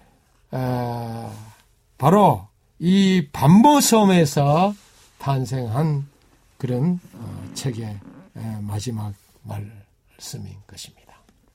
바로 이 반모섬에서 탄생한 그런 책의 마지막 말씀인 것입니다.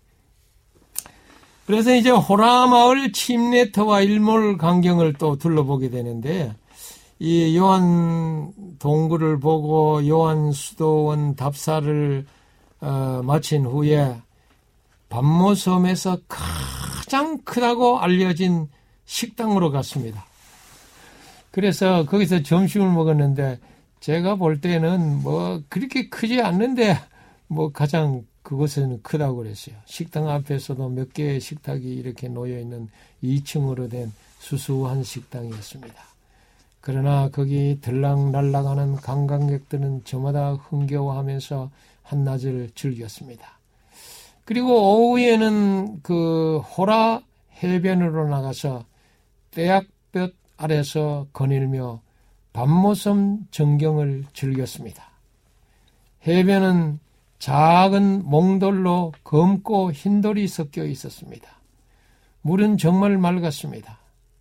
그래서 이제 호라마을 침례터와 일몰 광경을 또 둘러보게 되는데 이 요한 동굴을 보고 요한 수도원 답사를 마친 후에 반모섬에서 가장 크다고 알려진 식당으로 갔습니다. 그래서 거기서 점심을 먹었는데 제가 볼 때는 뭐 그렇게 크지 않는데 뭐 가장 그곳은 크다고 그랬어요. 식당 앞에서도 몇 개의 식탁이 이렇게 놓여있는 2층으로 된 수수한 식당이었습니다. 그러나 거기 들락날락하는 관광객들은 저마다 흥겨워하면서 한낮을 즐겼습니다. 그리고 오후에는 그 호라 해변으로 나가서 떼약볕 아래서 거닐며 밤모섬 전경을 즐겼습니다. 해변은 작은 몽돌로 검고 흰돌이 섞여 있었습니다. 물은 정말 맑았습니다.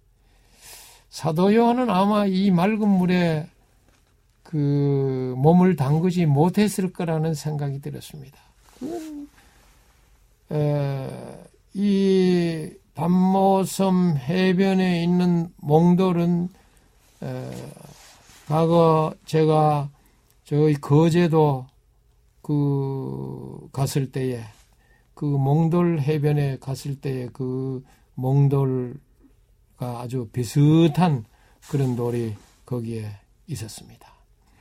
사도 요한은 아마 이 맑은 물에 그 몸을 담그지 못했을 거라는 생각이 들었습니다. 이 밤모섬 해변에 있는 몽돌은 과거 제가 저희 거제도 갔을 때에 그 몽돌 해변에 갔을 때에 그 몽돌과 아주 비슷한 그런 돌이 거기에 있었습니다.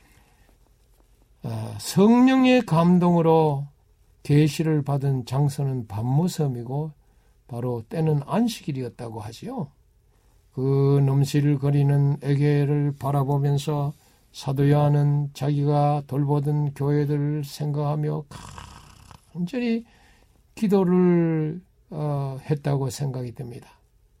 성령의 감동으로 계시를 받은 장소는 밤모섬이고 바로 때는 안식일이었다고 하지요. 그 넘실거리는 에게를 바라보면서 사도 요한은 자기가 돌보던 교회들을 생각하며 간절히 기도를 했다고 생각이 됩니다.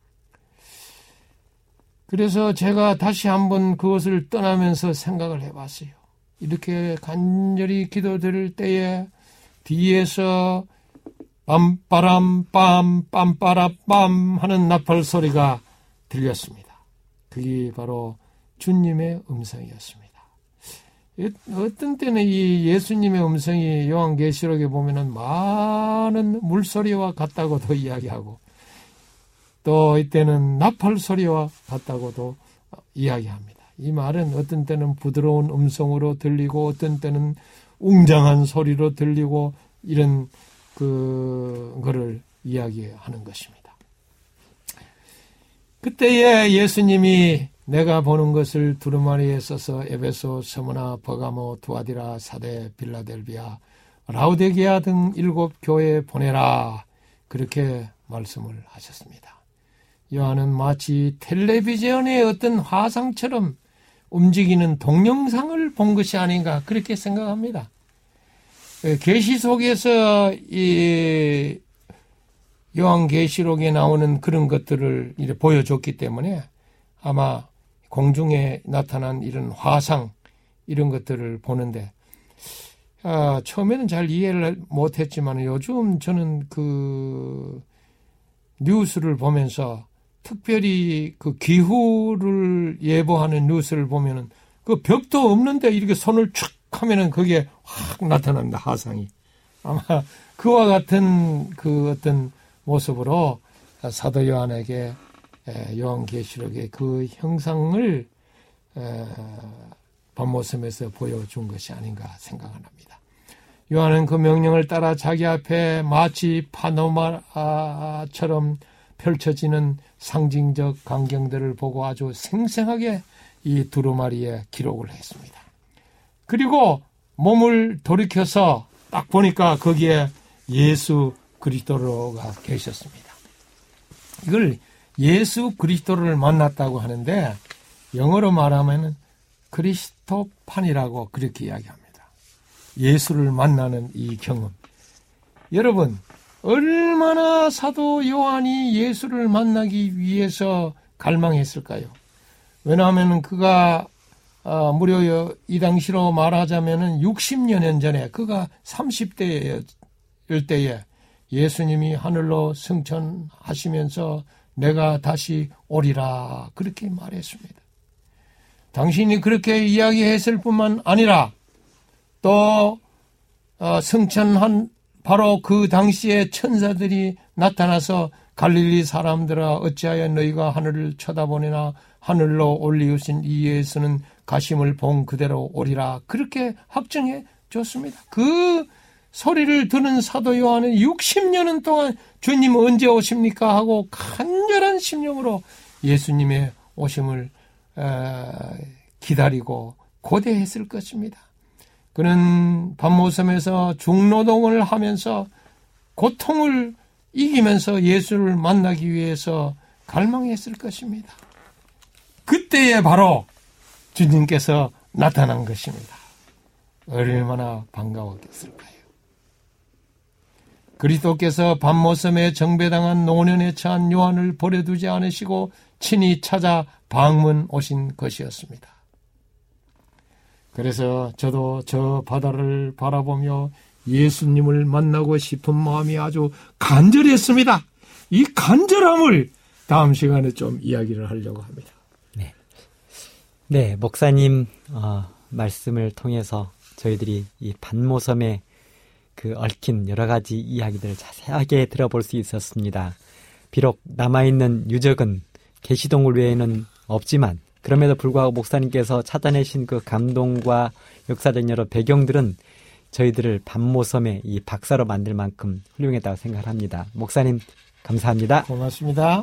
그래서 제가 다시 한번 그것을 떠나면서 생각을 해봤어요. 이렇게 간절히 기도드릴 때에 뒤에서 빰빠람 빰 빰빠라빰 하는 나팔 소리가 들렸습니다. 그게 바로 주님의 음성이었습니다. 어떤 때는 이 예수님의 음성이 요한계시록에 보면은 많은 물소리와 같다고도 이야기하고 또 이때는 나팔 소리와 같다고도 이야기합니다. 이 말은 어떤 때는 부드러운 음성으로 들리고 어떤 때는 웅장한 소리로 들리고 이런 그거를 이야기하는 것입니다. 그때에 예수님이 내가 보는 것을 두루마리에 써서 에베소, 스무나, 버가모, 두아디라, 사데, 빌라델비아, 라우디게아 등 7 교회에 보내라 그렇게 말씀을 하셨습니다. 요한은 마치 텔레비전의 어떤 화상처럼 움직이는 동영상을 본 것이 아닌가 그렇게 생각합니다. 계시 속에서 이 요한계시록에 나오는 그런 것들을 이렇게 보여줬기 때문에 아마 공중에 나타난 이런 화상 이런 것들을 보는데 처음에는 잘 이해를 못했지만 요즘 저는 그 뉴스를 보면서 특별히 그 기후를 예보하는 뉴스를 보면은 그 벽도 없는데 이렇게 손을 촥 하면은 그게 확 나타납니다. 화상이. 아마 그와 같은 그 어떤 모습으로 사도 요한에게 요한계시록의 그 형상을 밤모섬에서 보여준 것이 아닌가 생각합니다. 요한은 그 명령을 따라 자기 앞에 마치 파노마처럼 펼쳐지는 상징적 광경들을 보고 아주 생생하게 이 두루마리에 기록을 했습니다. 그리고 몸을 돌이켜서 딱 보니까 거기에 예수 그리스도가 계셨습니다. 이걸 예수 그리스도를 만났다고 하는데 영어로 말하면 크리스토판이라고 그렇게 이야기합니다. 예수를 만나는 이 경험. 여러분 얼마나 사도 요한이 예수를 만나기 위해서 갈망했을까요? 왜냐하면 그가 무려 이 당시로 말하자면 60여 년 전에 그가 30대일 때에 예수님이 하늘로 승천하시면서 내가 다시 오리라 그렇게 말했습니다. 당신이 그렇게 이야기했을 뿐만 아니라 또 승천한 바로 그 당시에 천사들이 나타나서 갈릴리 사람들아 어찌하여 너희가 하늘을 쳐다보느냐 하늘로 올리우신 이 예수는 가심을 본 그대로 오리라 그렇게 확정해 줬습니다. 그 소리를 듣는 사도 요한은 60년은 동안 주님 언제 오십니까 하고 간절한 심령으로 예수님의 오심을 기다리고 고대했을 것입니다. 그는 밤모섬에서 중노동을 하면서 고통을 이기면서 예수를 만나기 위해서 갈망했을 것입니다. 그때에 바로 주님께서 나타난 것입니다. 얼마나 반가웠겠을까요? 그리스도께서 밤모섬에 정배당한 노년에 처한 요한을 버려두지 않으시고 친히 찾아 방문 오신 것이었습니다. 그래서 저도 저 바다를 바라보며 예수님을 만나고 싶은 마음이 아주 간절했습니다. 이 간절함을 다음 시간에 좀 이야기를 하려고 합니다. 네, 목사님 말씀을 통해서 저희들이 이 밤모섬에 그 얽힌 여러 가지 이야기들을 자세하게 들어볼 수 있었습니다. 비록 남아있는 유적은 계시동굴 외에는 없지만 그럼에도 불구하고 목사님께서 찾아내신 그 감동과 역사적 여러 배경들은 저희들을 밤모섬의 이 박사로 만들 만큼 훌륭했다고 생각합니다. 목사님 감사합니다. 고맙습니다.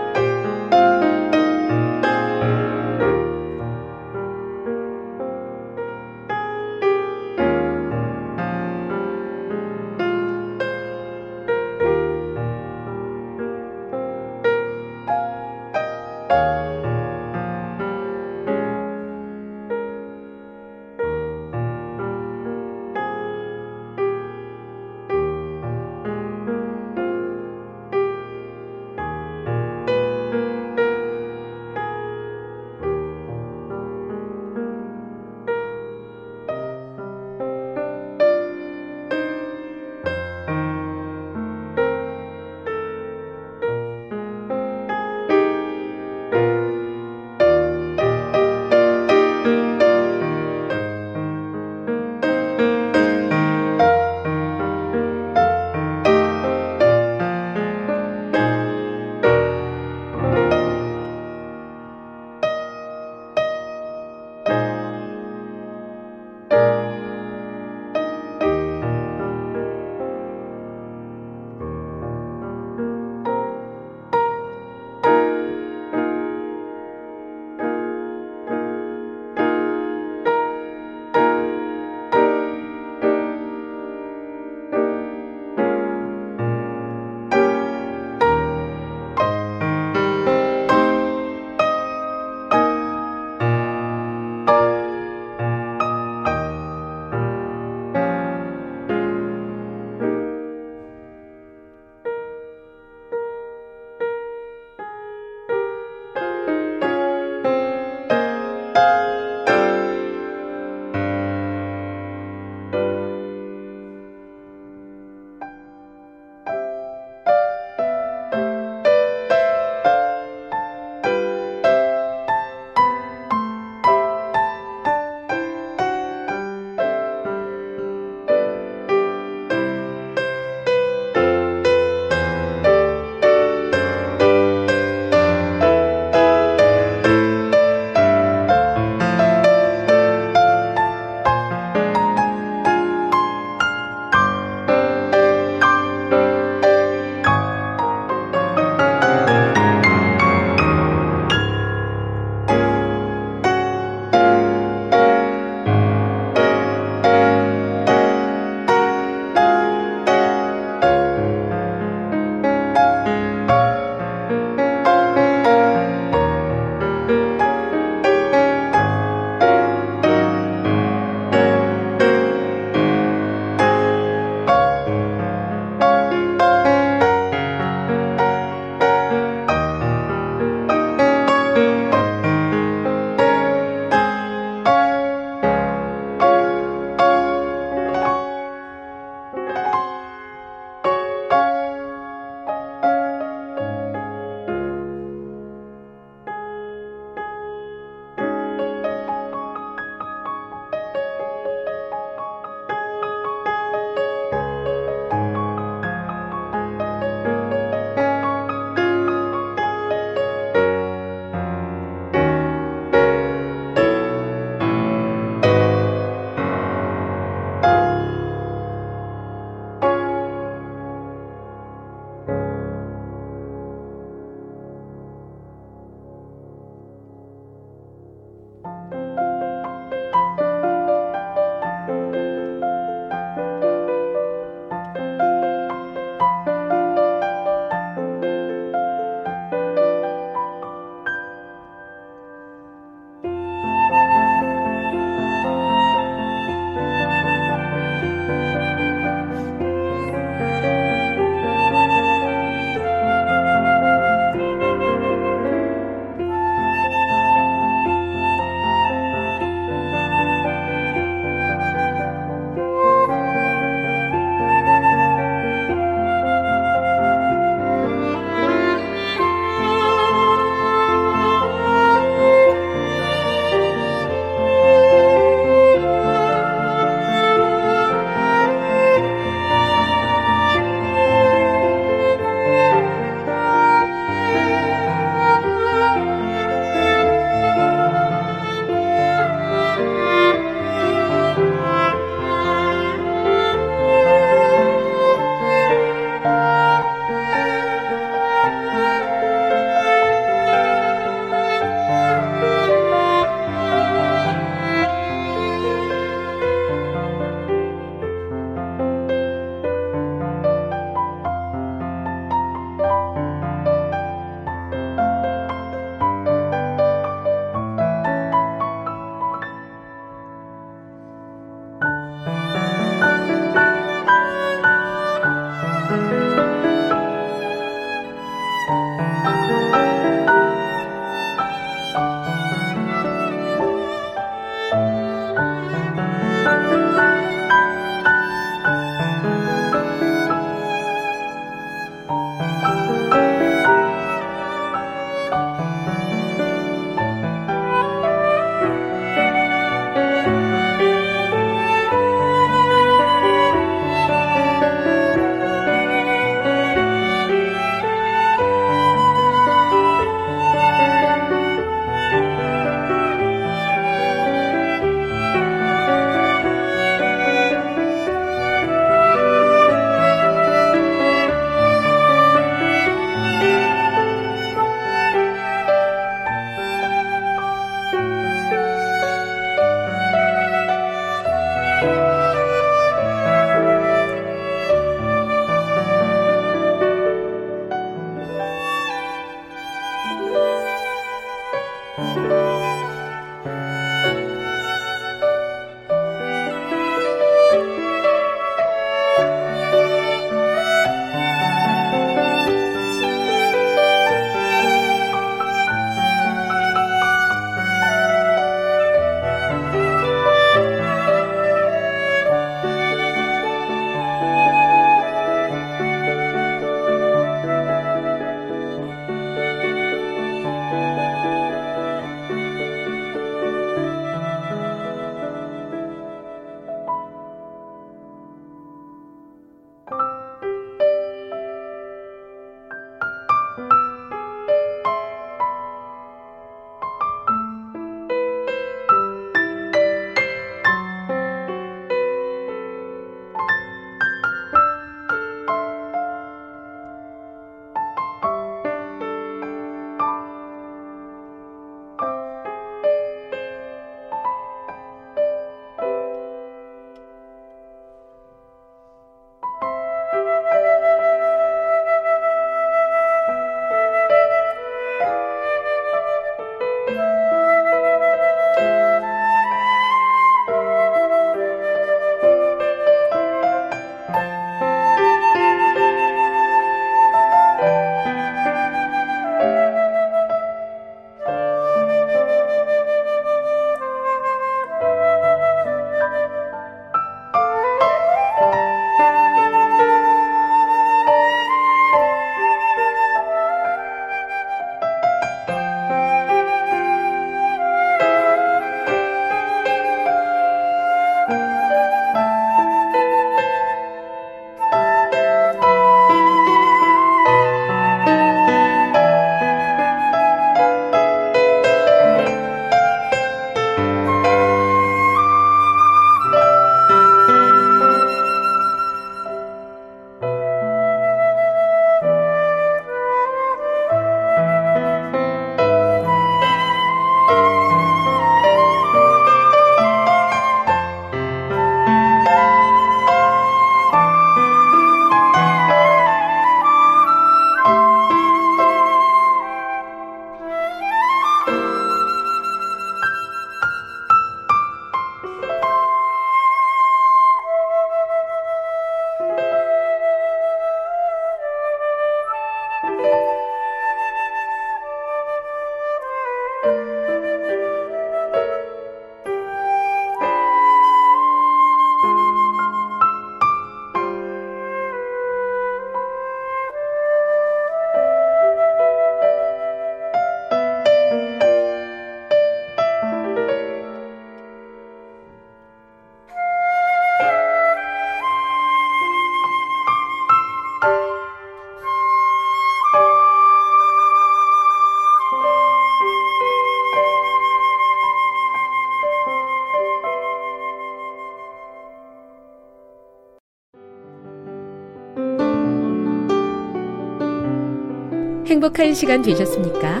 행복한 시간 되셨습니까?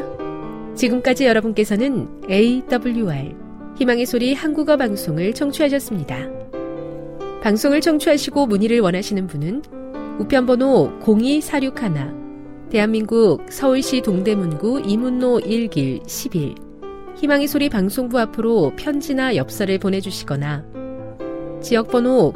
지금까지 여러분께서는 AWR 희망의 소리 한국어 방송을 청취하셨습니다. 방송을 청취하시고 문의를 원하시는 분은 우편번호 02461 대한민국 서울시 동대문구 이문로 1길 11 희망의 소리 방송부 앞으로 편지나 엽서를 보내주시거나 지역번호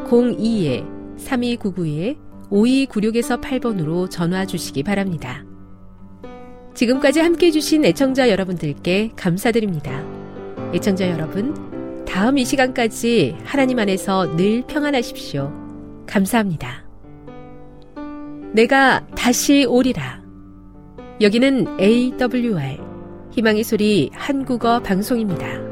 02-3299-5296에서 8번으로 전화 주시기 바랍니다. 지금까지 함께해 주신 애청자 여러분들께 감사드립니다. 애청자 여러분, 다음 이 시간까지 하나님 안에서 늘 평안하십시오. 감사합니다. 내가 다시 오리라. 여기는 AWR 희망의 소리 한국어 방송입니다.